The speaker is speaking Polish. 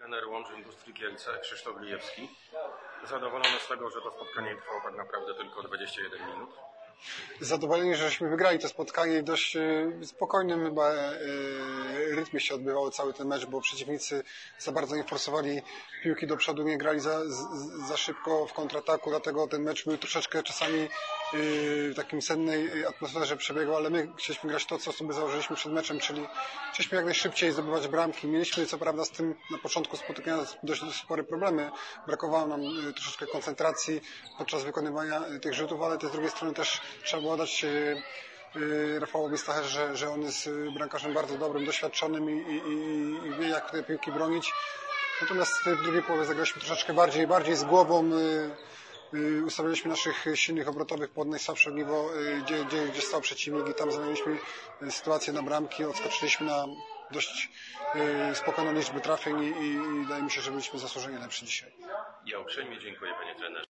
Trener Łomży Industrii Kielce Krzysztof Glijewski. Zadowolony z tego, że to spotkanie trwało tak naprawdę tylko 21 minut. Zadowoleni, żeśmy wygrali to spotkanie. W dość spokojnym chyba rytmie się odbywał cały ten mecz, bo przeciwnicy za bardzo nie forsowali piłki do przodu, nie grali za szybko w kontrataku, dlatego ten mecz był troszeczkę czasami w takim sennej atmosferze przebiegał, ale my chcieliśmy grać to, co sobie założyliśmy przed meczem, czyli chcieliśmy jak najszybciej zdobywać bramki. Mieliśmy co prawda z tym na początku spotkania dość spore problemy. Brakowało nam troszeczkę koncentracji podczas wykonywania tych rzutów, ale z drugiej strony też trzeba było dać Rafałowi Stacherze, że on jest bramkarzem bardzo dobrym, doświadczonym i wie, jak te piłki bronić. Natomiast w drugiej połowie zagraliśmy troszeczkę bardziej z głową. Ustawiliśmy naszych silnych obrotowych pod najsłabsze ogniwo, gdzie stał przeciwnik, i tam zamieniliśmy sytuację na bramki, odskoczyliśmy na dość spokojną liczbę trafień i wydaje mi się, że byliśmy zasłużeni lepsi dzisiaj. Ja uprzejmie dziękuję, panie trenerze.